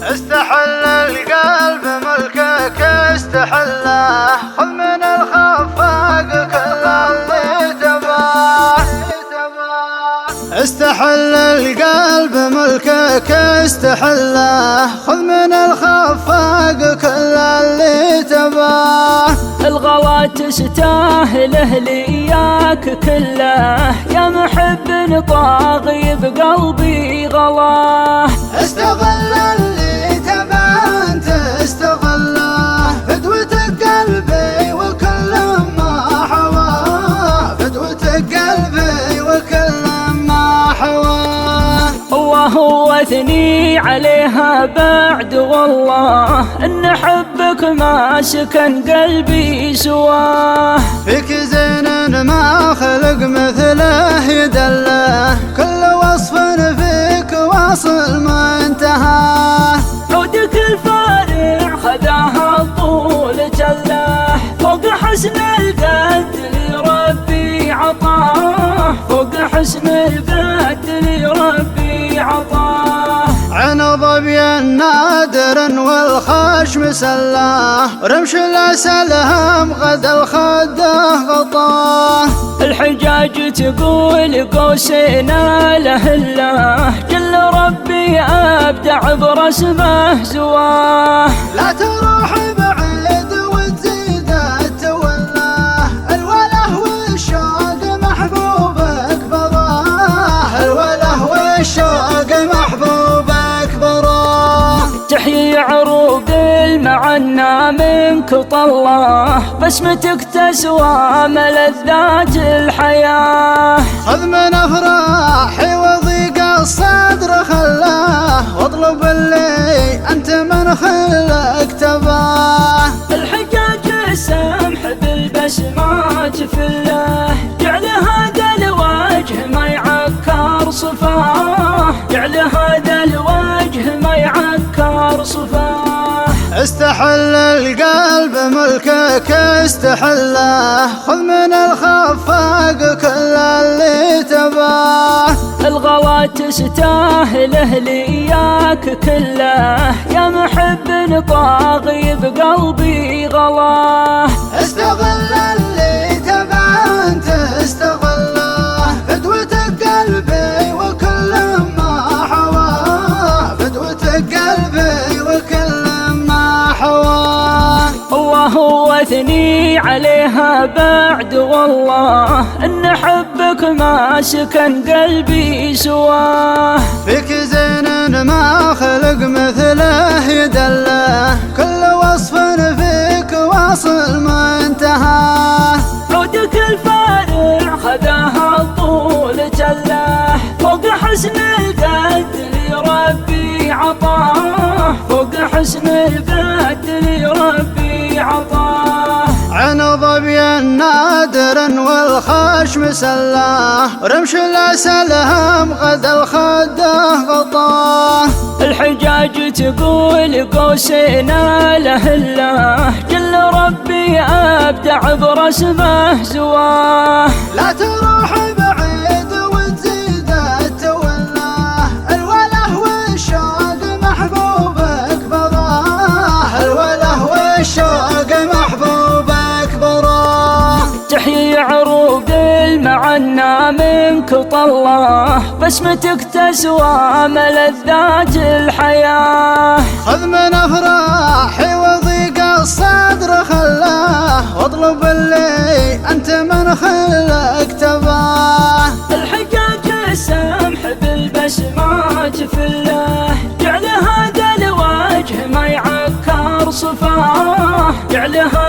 استحل القلب ملكك استحله، خذ من الخفاق كل اللي تباه. استحل القلب ملكك استحله، خذ من الخفاق كل اللي تباه. الغلا تستاهله لياك كله، يا محب طاغي بقلبي غلاه. استغل اللي تباه انت استغله، فدوتك قلبي وكل ما حواه، فدوتك قلبي وكل ما حواه. الله اثني عليها بعد والله، ان حبك ما سكن قلبي سواه. فيك زين ما خلق مثله يدله، كل وصف فيك واصل ما انتهى. عودك الفارع خذاها طول جله، فوق حسن القد لربي عطاه، فوق حسن القد لربي عطاه. عن ظبي نادر والخشم سلاه، رمش الأسلهم غدا الخده غطاه. الحجاج تقول قوسنا له الله، جل ربي أبدع برسمه زواه. لا تروح بعيد وتزيد التولاه، الوله والشوق محبوبك براه، الوله والشوق محبوبك براه. تحيي عروق المعنى منك طلاه، بسمتك تسوى ملذات الحياة. خذ من افراحي وضيق الصدر خلاه، واطلب اللي انت من خلك تباه. الحجاج السمح بالبسمات في الله، جعل هذا الوجه ما يعكر صفاه، جعل هذا الوجه ما يعكر صفاه. استحل القلب ملكك استحله، خذ من الخفاق كل اللي تباه. الغلا تستاهله لياك كله، يا محب طاغي بقلبي غلاه. استغل اللي تباه انت استغله، فدوتك قلبي وكل ما حواه، فدوتك قلبي وكل ما حواه. الله اثني عليها بعد والله، ان حبك ما سكن قلبي سواه. فيك زين ما خلق مثله يدله، كل وصف فيك واصل ما انتهى. عودك الفارع خذاها طول جله، فوق حسن القد لربي عطاه، فوق حسن القد لربي عطاه. عن ظبي نادر والخشم سلاه، رمش الأسلهم غدا الخده غطاه. الحجاج تقول قوسنا له الله، جل ربي أبدع برسمه زواه. لا تروح بعيد وتزيد التولاه، الوله والشوق محبوبك براه، الوله والشوق محبوبك براه. تحيي عروق المعنى منك طلاه، بسمتك تسوى ملذات الحياة. خذ من افراحي وضيق الصدر خلاه، واطلب اللي انت من خلك تباه. الحجاج السمح بالبسمات في الله، جعل هذا الوجه ما يعكر صفاه، جعل